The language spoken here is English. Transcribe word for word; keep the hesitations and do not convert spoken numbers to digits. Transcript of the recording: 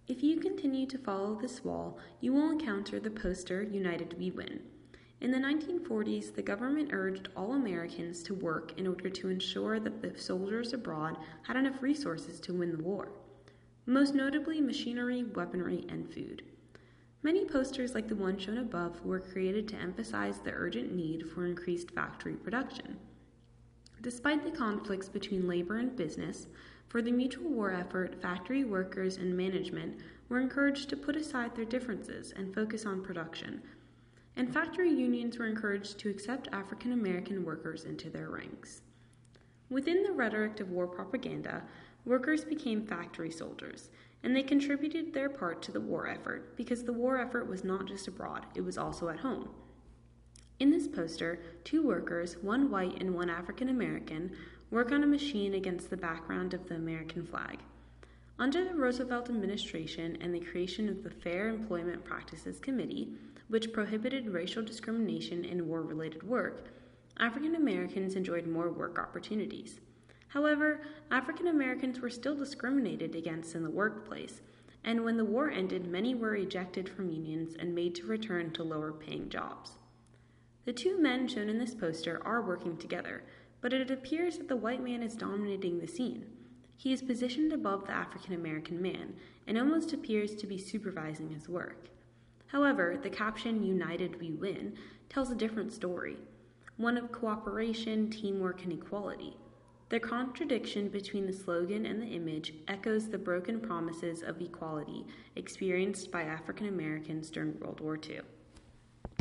If you continue to follow this wall, you will encounter the poster United We Win. In the nineteen forties, the government urged all Americans to work in order to ensure that the soldiers abroad had enough resources to win the war, most notably machinery, weaponry, and food. Many posters like the one shown above were created to emphasize the urgent need for increased factory production. Despite the conflicts between labor and business, for the mutual war effort, factory workers and management were encouraged to put aside their differences and focus on production, and factory unions were encouraged to accept African American workers into their ranks. Within the rhetoric of war propaganda, workers became factory soldiers, and they contributed their part to the war effort because the war effort was not just abroad, it was also at home. In this poster, two workers, one white and one African American, work on a machine against the background of the American flag. Under the Roosevelt administration and the creation of the Fair Employment Practices Committee, which prohibited racial discrimination in war-related work, African Americans enjoyed more work opportunities. However, African Americans were still discriminated against in the workplace, and when the war ended, many were ejected from unions and made to return to lower-paying jobs. The two men shown in this poster are working together, but it appears that the white man is dominating the scene. He is positioned above the African American man and almost appears to be supervising his work. However, the caption "United We Win" tells a different story, one of cooperation, teamwork, and equality. The contradiction between the slogan and the image echoes the broken promises of equality experienced by African Americans during World War Two.